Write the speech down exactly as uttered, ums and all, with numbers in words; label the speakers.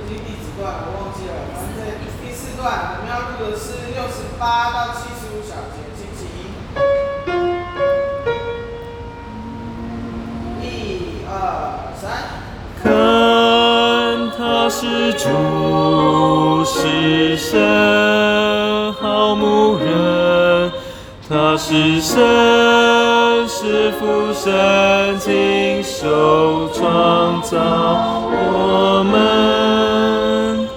Speaker 1: 经第几段我忘记了，反正第四段我们要录的是六十八到七十五小节，星期一，一二三。
Speaker 2: 看他是主是神，好牧人，他是神，是父神，亲手创造我们。